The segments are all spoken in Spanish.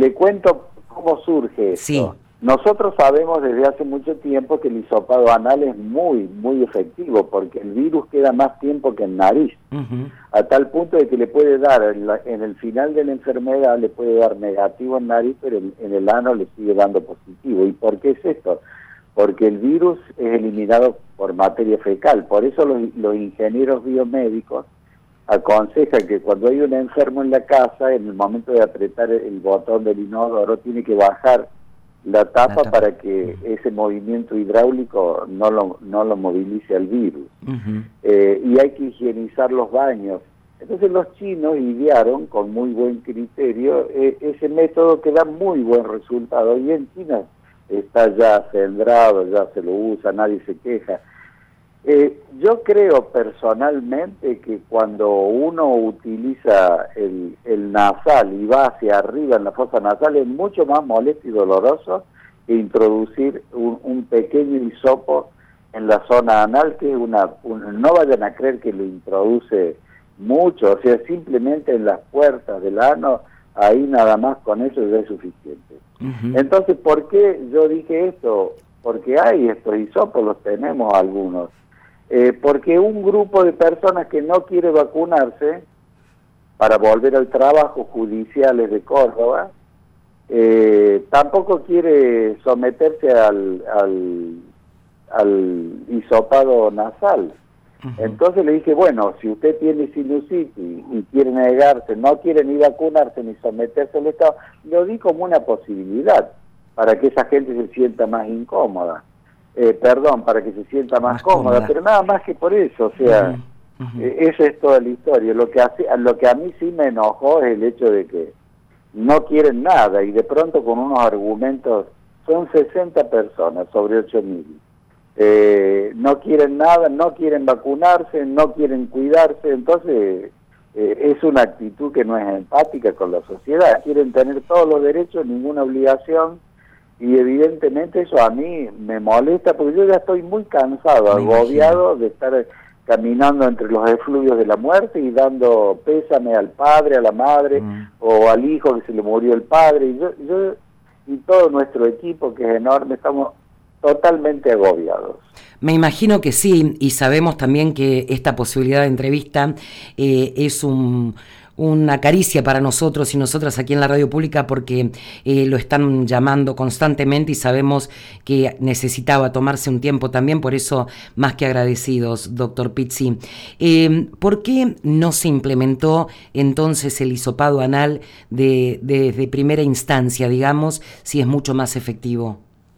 le cuento cómo surge esto. Sí. Nosotros sabemos desde hace mucho tiempo que el hisopado anal es muy, muy efectivo, porque el virus queda más tiempo que en nariz, a tal punto de que le puede dar, en el final de la enfermedad, le puede dar negativo en nariz, pero en el ano le sigue dando positivo. ¿Y por qué es esto? Porque el virus es eliminado por materia fecal. Por eso los ingenieros biomédicos aconsejan que cuando hay un enfermo en la casa, en el momento de apretar el botón del inodoro, tiene que bajar la tapa para que ese movimiento hidráulico no lo movilice al virus. Y hay que higienizar los baños. Entonces los chinos idearon con muy buen criterio ese método que da muy buen resultado. Y en China está ya centrado, ya se lo usa, nadie se queja. Yo creo personalmente que cuando uno utiliza el nasal y va hacia arriba en la fosa nasal es mucho más molesto y doloroso que introducir un pequeño hisopo en la zona anal, que es no vayan a creer que lo introduce mucho, o sea, simplemente en las puertas del ano, ahí nada más con eso ya es suficiente. Entonces, ¿por qué yo dije esto? Porque hay estos hisopos, los tenemos algunos. Porque un grupo de personas que no quiere vacunarse para volver al trabajo judiciales de Córdoba, tampoco quiere someterse al hisopado nasal. Entonces le dije, bueno, si usted tiene sinusitis y quiere negarse, no quiere ni vacunarse ni someterse al Estado, lo di como una posibilidad para que esa gente se sienta más incómoda. Para que se sienta más cómoda, pero nada más que por eso, o sea, esa es toda la historia. Lo que a mí sí me enojó es el hecho de que no quieren nada y de pronto con unos argumentos, son 60 personas sobre 8.000, no quieren nada, no quieren vacunarse, no quieren cuidarse, entonces es una actitud que no es empática con la sociedad. Quieren tener todos los derechos, ninguna obligación. Y evidentemente eso a mí me molesta porque yo ya estoy muy cansado, agobiado de estar caminando entre los efluvios de la muerte y dando pésame al padre, a la madre o al hijo que se le murió el padre. Y yo y todo nuestro equipo, que es enorme, estamos totalmente agobiados. Me imagino que sí, y sabemos también que esta posibilidad de entrevista es una caricia para nosotros y nosotras aquí en la radio pública, porque lo están llamando constantemente y sabemos que necesitaba tomarse un tiempo también, por eso más que agradecidos, doctor Pizzi. ¿Por qué no se implementó entonces el hisopado anal de primera instancia, digamos, si es mucho más efectivo?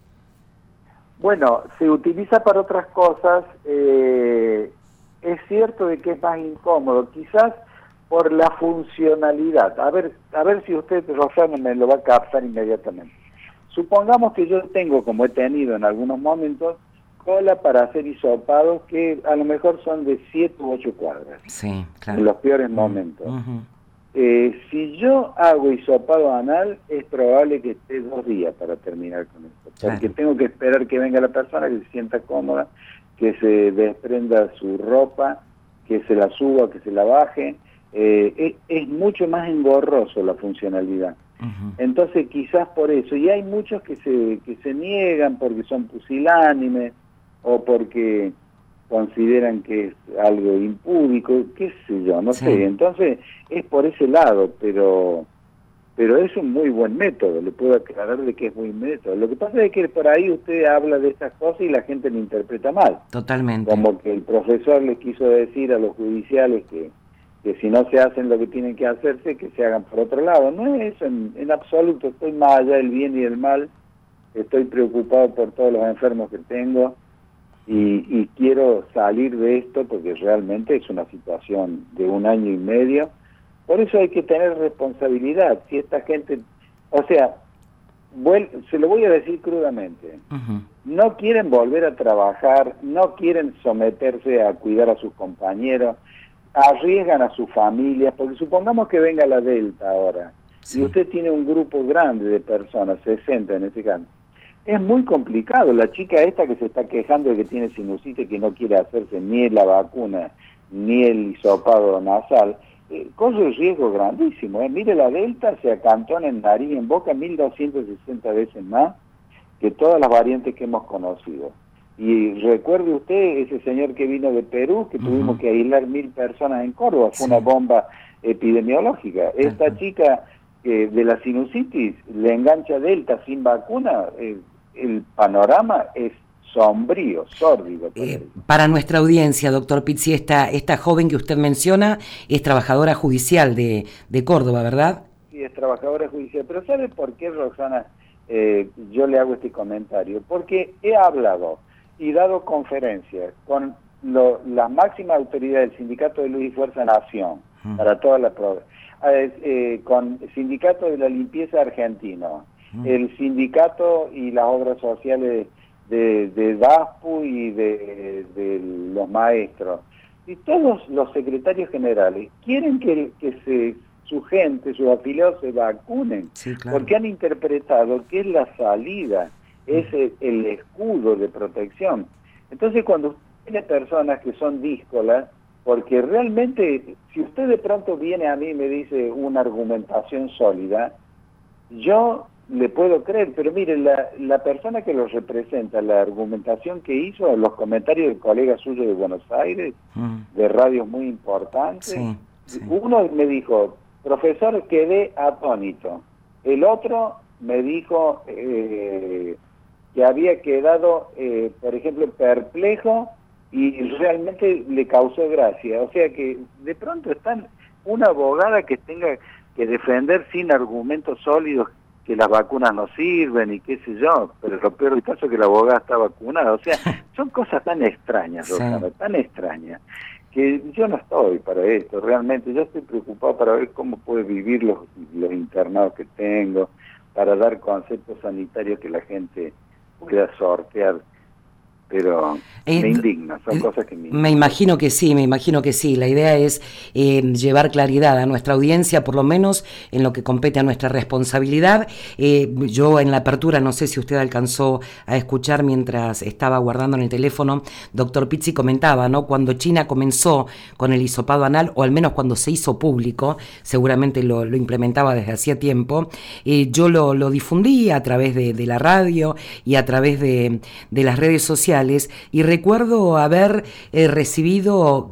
Bueno, se utiliza para otras cosas, es cierto de que es más incómodo, quizás por la funcionalidad. A ver si usted, Rosana, me lo va a captar inmediatamente. Supongamos que yo tengo, como he tenido en algunos momentos, cola para hacer hisopados que a lo mejor son de 7 u 8 cuadras, sí, claro, en los peores momentos. Si yo hago hisopado anal, es probable que esté 2 días para terminar con esto, porque tengo que esperar que venga la persona, que se sienta cómoda, que se desprenda su ropa, que se la suba, que se la baje. Es mucho más engorroso la funcionalidad. Entonces quizás por eso, y hay muchos que se niegan porque son pusilánimes o porque consideran que es algo impúdico, qué sé yo, no sé. Entonces es por ese lado, pero es un muy buen método, le puedo aclarar de que es muy método. Lo que pasa es que por ahí usted habla de estas cosas y la gente lo interpreta mal. Totalmente. Como que el profesor le quiso decir a los judiciales que si no se hacen lo que tienen que hacerse, que se hagan por otro lado. No es eso en absoluto, estoy más allá del bien y del mal, estoy preocupado por todos los enfermos que tengo y quiero salir de esto porque realmente es una situación de 1 año y medio. Por eso hay que tener responsabilidad. Si esta gente, o sea, se lo voy a decir crudamente, no quieren volver a trabajar, no quieren someterse a cuidar a sus compañeros, arriesgan a sus familias, porque supongamos que venga la Delta ahora, y usted tiene un grupo grande de personas, 60 en este caso, es muy complicado. La chica esta que se está quejando de que tiene sinusitis, que no quiere hacerse ni la vacuna, ni el hisopado nasal, corre un riesgo grandísimo. Mire, la Delta se acantona en nariz y en boca 1260 veces más que todas las variantes que hemos conocido. Y recuerde usted ese señor que vino de Perú, que tuvimos que aislar 1000 personas en Córdoba, fue una bomba epidemiológica. Esta chica de la sinusitis le engancha Delta sin vacuna, el panorama es sombrío, sórdido. Para nuestra audiencia, doctor Pizzi, esta joven que usted menciona es trabajadora judicial de Córdoba, ¿verdad? Sí, es trabajadora judicial. Pero ¿sabe por qué, Roxana, yo le hago este comentario? Porque he hablado y dado conferencias con las máximas autoridades del Sindicato de Luz y Fuerza Nación, para toda la provincia, con el Sindicato de la Limpieza Argentino, el Sindicato y las Obras Sociales de DASPU y de los maestros, y todos los secretarios generales quieren que su gente, sus afiliados se vacunen, sí, claro, porque han interpretado que es la salida, es el escudo de protección. Entonces, cuando usted tiene personas que son díscolas, porque realmente, si usted de pronto viene a mí y me dice una argumentación sólida, yo le puedo creer, pero mire, la persona que lo representa, la argumentación que hizo, los comentarios del colega suyo de Buenos Aires, de radios muy importantes, sí. Uno me dijo, profesor, quedé atónito. El otro me dijo que había quedado, por ejemplo, perplejo y realmente le causó gracia. O sea que de pronto están una abogada que tenga que defender sin argumentos sólidos que las vacunas no sirven y qué sé yo, pero lo peor del caso es que la abogada está vacunada. O sea, son cosas tan extrañas, Rosana, tan extrañas, que yo no estoy para esto, realmente. Yo estoy preocupado para ver cómo puede vivir los internados que tengo, para dar conceptos sanitarios que la gente pueda sortear. Pero me indigna, son cosas que me imagino que sí, La idea es llevar claridad a nuestra audiencia, por lo menos en lo que compete a nuestra responsabilidad. Yo en la apertura, no sé si usted alcanzó a escuchar mientras estaba guardando en el teléfono, doctor Pizzi comentaba, ¿no? Cuando China comenzó con el hisopado anal, o al menos cuando se hizo público, seguramente lo implementaba desde hacía tiempo, yo lo difundí a través de la radio y a través de las redes sociales, y recuerdo haber recibido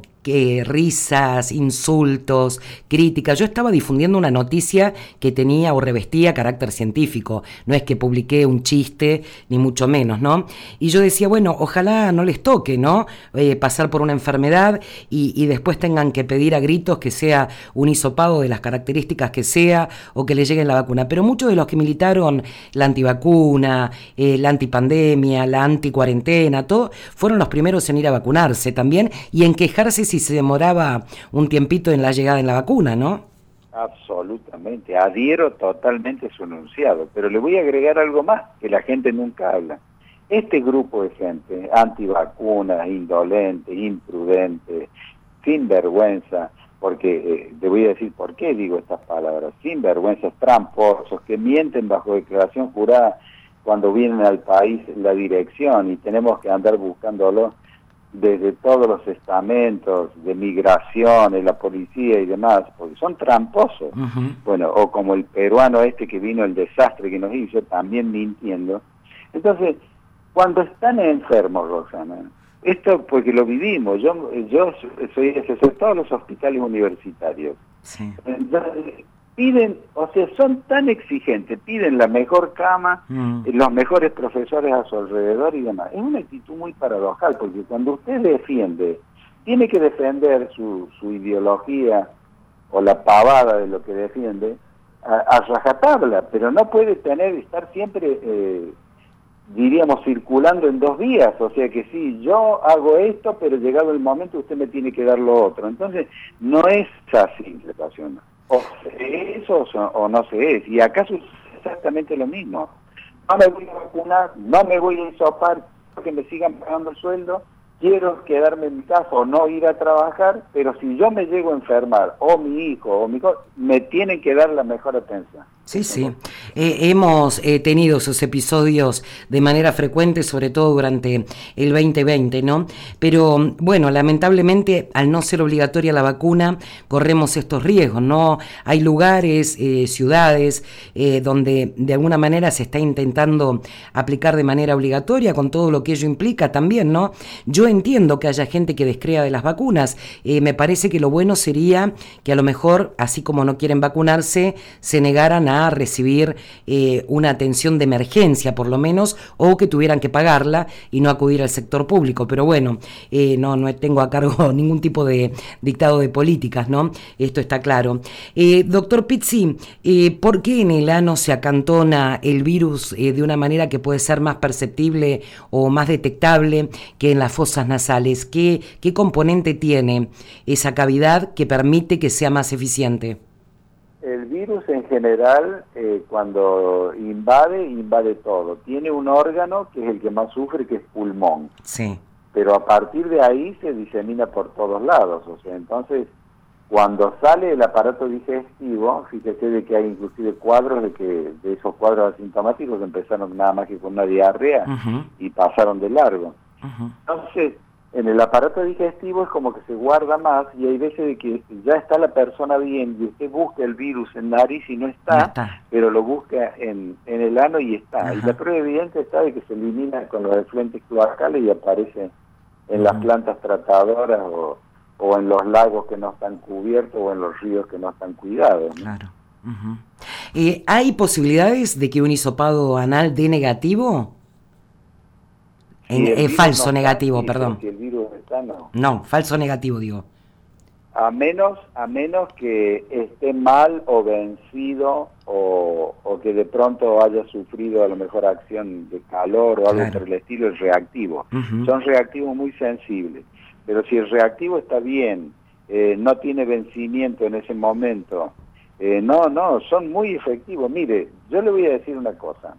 risas, insultos, críticas. Yo estaba difundiendo una noticia que tenía o revestía carácter científico, no es que publiqué un chiste, ni mucho menos, ¿no? Y yo decía, bueno, ojalá no les toque, ¿no? Pasar por una enfermedad y después tengan que pedir a gritos que sea un hisopado de las características que sea, o que le llegue la vacuna. Pero muchos de los que militaron la antivacuna, la antipandemia, la anticuarentena, todo, fueron los primeros en ir a vacunarse también y en quejarse si se demoraba un tiempito en la llegada en la vacuna, ¿no? Absolutamente, adhiero totalmente a su enunciado, pero le voy a agregar algo más que la gente nunca habla. Este grupo de gente, antivacunas, indolente, imprudente, sinvergüenza, porque te voy a decir por qué digo estas palabras, sinvergüenzas, tramposos, que mienten bajo declaración jurada cuando vienen al país la dirección y tenemos que andar buscándolo desde todos los estamentos de migraciones, la policía y demás, porque son tramposos. Bueno, o como el peruano que vino, el desastre que nos hizo, también mintiendo. Entonces, cuando están enfermos, Roxana, esto porque lo vivimos, yo soy asesor de todos los hospitales universitarios. Sí. Entonces, piden, o sea, son tan exigentes, piden la mejor cama, los mejores profesores a su alrededor y demás. Es una actitud muy paradojal, porque cuando usted defiende, tiene que defender su ideología o la pavada de lo que defiende a rajatabla, pero no puede estar siempre, diríamos, circulando en dos vías. O sea que sí, yo hago esto, pero llegado el momento usted me tiene que dar lo otro. Entonces, no es así la situación. O se es o no se es. Y acaso es exactamente lo mismo. No me voy a vacunar, no me voy a hisopar porque me sigan pagando el sueldo, quiero quedarme en mi casa o no ir a trabajar, pero si yo me llego a enfermar, o mi hijo, me tienen que dar la mejor atención. Sí, sí. Hemos tenido esos episodios de manera frecuente, sobre todo durante el 2020, ¿no? Pero bueno, lamentablemente, al no ser obligatoria la vacuna, corremos estos riesgos, ¿no? Hay lugares, ciudades, donde de alguna manera se está intentando aplicar de manera obligatoria, con todo lo que ello implica también, ¿no? Yo entiendo que haya gente que descrea de las vacunas. Me parece que lo bueno sería que a lo mejor, así como no quieren vacunarse, se negaran a recibir una atención de emergencia, por lo menos, o que tuvieran que pagarla y no acudir al sector público. Pero bueno, no tengo a cargo ningún tipo de dictado de políticas, ¿no? Esto está claro. Doctor Pizzi, ¿por qué en el ano se acantona el virus de una manera que puede ser más perceptible o más detectable que en las fosas nasales? ¿Qué componente tiene esa cavidad que permite que sea más eficiente? El virus en general, cuando invade todo. Tiene un órgano que es el que más sufre, que es pulmón. Sí. Pero a partir de ahí se disemina por todos lados. O sea, entonces, cuando sale el aparato digestivo, fíjese de que hay inclusive cuadros de esos cuadros asintomáticos que empezaron nada más que con una diarrea y pasaron de largo. Entonces, en el aparato digestivo es como que se guarda más, y hay veces de que ya está la persona bien y usted busca el virus en nariz y no está. Pero lo busca en el ano y está. Y la prueba evidente está de que se elimina con los efluentes cloacales y aparece en las plantas tratadoras o en los lagos que no están cubiertos o en los ríos que no están cuidados, ¿no? Claro. ¿Hay posibilidades de que un hisopado anal dé negativo? Falso negativo, perdón. Si el virus está, no. No, falso negativo, digo. A menos que esté mal o vencido o que de pronto haya sufrido a lo mejor acción de calor o algo por el estilo, es reactivo. Son reactivos muy sensibles. Pero si el reactivo está bien, no tiene vencimiento en ese momento, son muy efectivos. Mire, yo le voy a decir una cosa.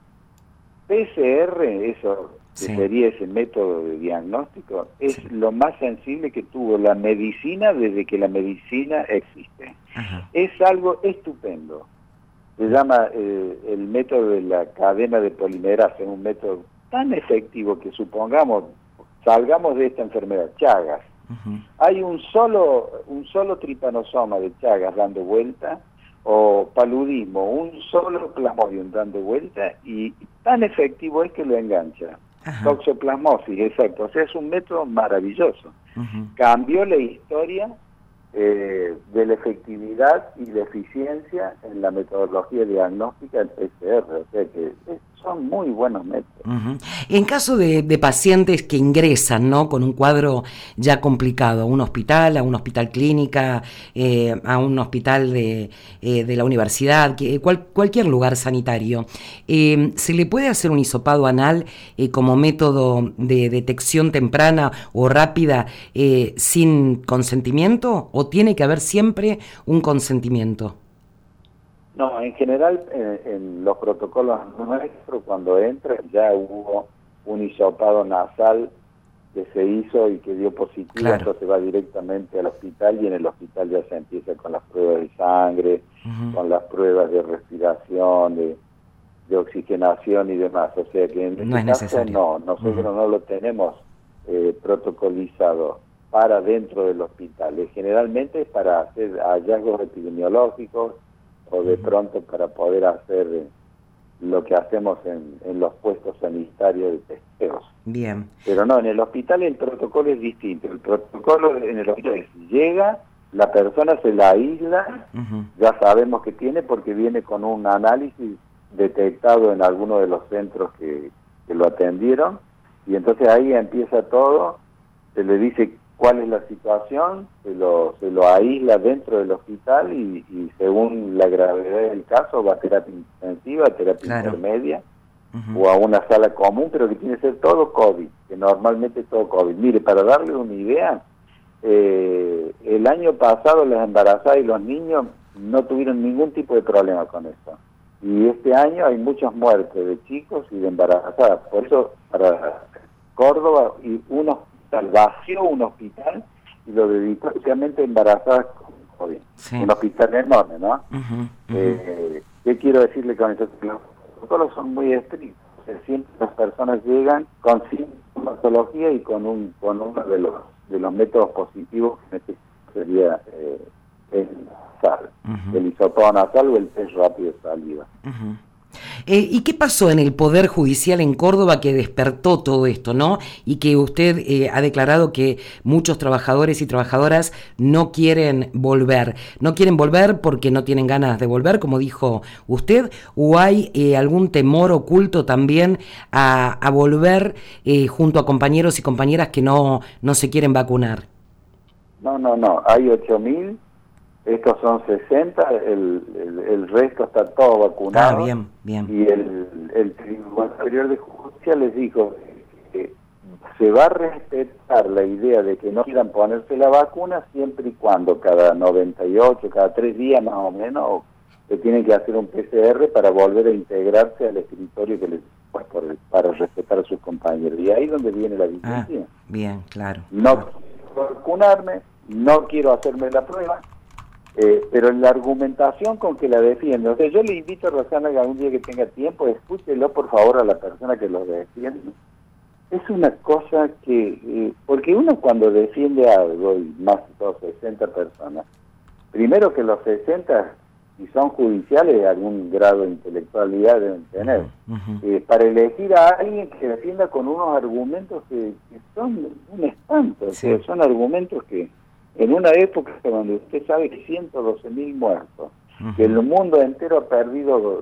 PCR, eso que sería ese método de diagnóstico, es lo más sensible que tuvo la medicina desde que la medicina existe. Es algo estupendo. Se llama el método de la cadena de polimerasa, es un método tan efectivo que supongamos, salgamos de esta enfermedad, Chagas. Hay un solo tripanosoma de Chagas dando vuelta, o paludismo, un solo plasmodium dando vuelta, y tan efectivo es que lo engancha. Toxoplasmosis, exacto. O sea, es un método maravilloso. Cambió la historia de la efectividad y la eficiencia en la metodología diagnóstica del PCR. O sea que son muy buenos métodos. En caso de pacientes que ingresan, ¿no?, con un cuadro ya complicado a un hospital clínica, a un hospital de la universidad, cualquier lugar sanitario, ¿se le puede hacer un hisopado anal como método de detección temprana o rápida sin consentimiento, o tiene que haber siempre un consentimiento? No, en general en los protocolos nuestros, cuando entra ya hubo un hisopado nasal que se hizo y que dio positivo, entonces va directamente al hospital, y en el hospital ya se empieza con las pruebas de sangre, con las pruebas de respiración, de oxigenación y demás. O sea que en este caso nosotros no lo tenemos protocolizado para dentro del hospital. Generalmente es para hacer hallazgos epidemiológicos, o de pronto para poder hacer lo que hacemos en los puestos sanitarios de testeos. Bien. Pero no, en el hospital el protocolo es distinto. El protocolo en el hospital es: llega, la persona se la aísla, ya sabemos que tiene porque viene con un análisis detectado en alguno de los centros que lo atendieron, y entonces ahí empieza todo, se le dice cuál es la situación, se lo aísla dentro del hospital y según la gravedad del caso va a terapia intensiva, terapia intermedia o a una sala común, pero que tiene que ser todo COVID, que normalmente es todo COVID. Mire, para darle una idea, el año pasado las embarazadas y los niños no tuvieron ningún tipo de problema con esto. Y este año hay muchas muertes de chicos y de embarazadas. Por eso, para Córdoba, y vació un hospital y lo dedicó especialmente a embarazadas con COVID. Un hospital enorme, ¿no? ¿Qué quiero decirle con esto? Los protocolos son muy estrictos. Siempre las personas llegan con sintomatología y con uno de los métodos positivos, que en este caso sería el nasal, el hisopado nasal o el test rápido de saliva. ¿Y qué pasó en el Poder Judicial en Córdoba que despertó todo esto, ¿no? Y que usted ha declarado que muchos trabajadores y trabajadoras no quieren volver. ¿No quieren volver porque no tienen ganas de volver, como dijo usted? ¿O hay algún temor oculto también a volver junto a compañeros y compañeras que no se quieren vacunar? No. Hay 8.000. Estos son 60, el resto está todo vacunado. Bien. Y el Tribunal Superior de Justicia les dijo que se va a respetar la idea de que no quieran ponerse la vacuna siempre y cuando cada 98, cada 3 días más o menos, se tienen que hacer un PCR para volver a integrarse al escritorio que les para respetar a sus compañeros. Y ahí es donde viene la diferencia. Bien, claro. No quiero vacunarme, no quiero hacerme la prueba. Pero en la argumentación con que la defiende, o sea, yo le invito a Rosana que algún día que tenga tiempo, escúchelo por favor a la persona que lo defiende. Es una cosa que, porque uno cuando defiende algo, y más de todos 60 personas, primero que los 60, si son judiciales, algún grado de intelectualidad deben tener, para elegir a alguien que defienda con unos argumentos que son un espanto, sí. O sea, son argumentos que en una época donde usted sabe que 112.000 muertos, que el mundo entero ha perdido,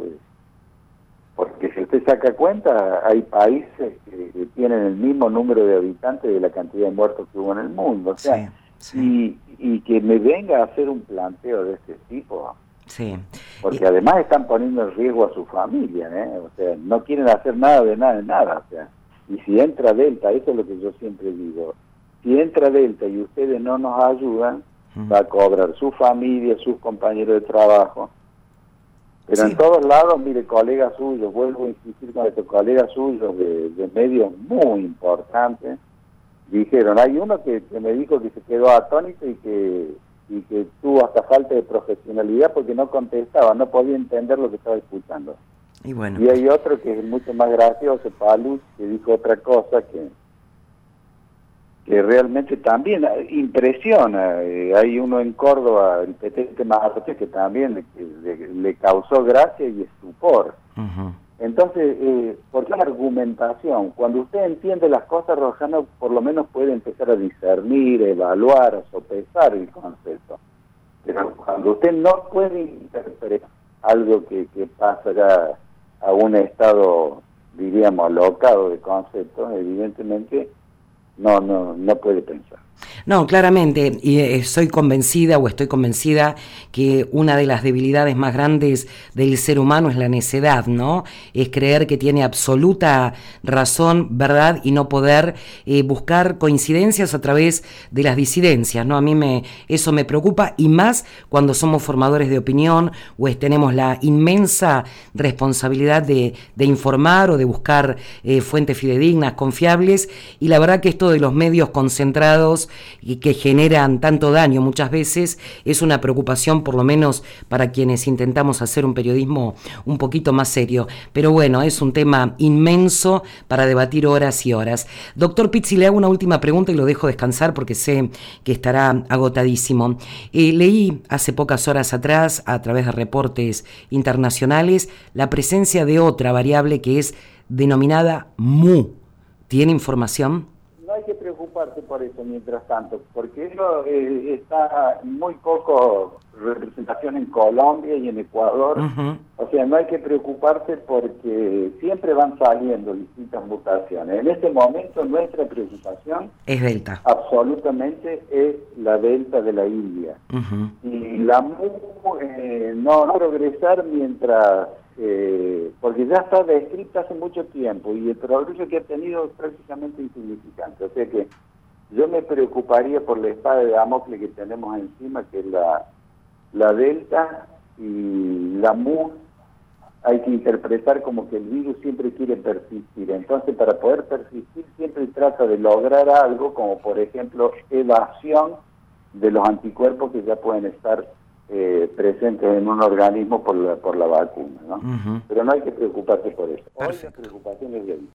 porque si usted saca cuenta, hay países que tienen el mismo número de habitantes de la cantidad de muertos que hubo en el mundo, o sea, sí. Y que me venga a hacer un planteo de este tipo, porque además están poniendo en riesgo a su familia, o sea, no quieren hacer nada de nada, o sea, y si entra Delta, eso es lo que yo siempre digo. Si entra Delta y ustedes no nos ayudan, va a cobrar su familia, sus compañeros de trabajo. Pero en todos lados, mire, colegas suyos, vuelvo a insistir con estos colegas suyos de medios muy importantes, dijeron, hay uno que me dijo que se quedó atónito y que tuvo hasta falta de profesionalidad porque no contestaba, no podía entender lo que estaba escuchando. Y hay otro que es mucho más gracioso, Paluz, que dijo otra cosa que realmente también impresiona. Hay uno en Córdoba, el PT Mazate, que también le causó gracia y estupor. Entonces, ¿por qué la argumentación? Cuando usted entiende las cosas, Rosana, por lo menos puede empezar a discernir, evaluar, a sopesar el concepto. Pero cuando usted no puede interpretar algo que pasa ya a un estado, diríamos, alocado de conceptos, evidentemente no puede pensar. No, claramente, y estoy convencida que una de las debilidades más grandes del ser humano es la necedad, ¿no? Es creer que tiene absoluta razón, verdad, y no poder buscar coincidencias a través de las disidencias, ¿no? A mí eso me preocupa, y más cuando somos formadores de opinión o tenemos la inmensa responsabilidad de informar o de buscar fuentes fidedignas, confiables, y la verdad que esto de los medios concentrados y que generan tanto daño muchas veces es una preocupación, por lo menos para quienes intentamos hacer un periodismo un poquito más serio. Pero bueno, es un tema inmenso para debatir horas y horas. Doctor Pizzi, le hago una última pregunta y lo dejo descansar porque sé que estará agotadísimo. Leí hace pocas horas atrás, a través de reportes internacionales, la presencia de otra variable que es denominada MU. ¿Tiene información? No hay que preocuparse por eso mientras tanto, porque eso está muy poco representación en Colombia y en Ecuador. O sea, no hay que preocuparse porque siempre van saliendo distintas mutaciones. En este momento nuestra preocupación es Delta. Absolutamente es la Delta de la India. Y la MU no va a progresar mientras... porque ya está descrita hace mucho tiempo y el progreso que ha tenido es prácticamente insignificante, o sea que yo me preocuparía por la espada de Damocles que tenemos encima, que es la Delta, y la MU hay que interpretar como que el virus siempre quiere persistir, entonces para poder persistir siempre trata de lograr algo, como por ejemplo evasión de los anticuerpos que ya pueden estar presentes en un organismo por la vacuna, ¿no? Pero no hay que preocuparse por eso. Hoy la preocupación es de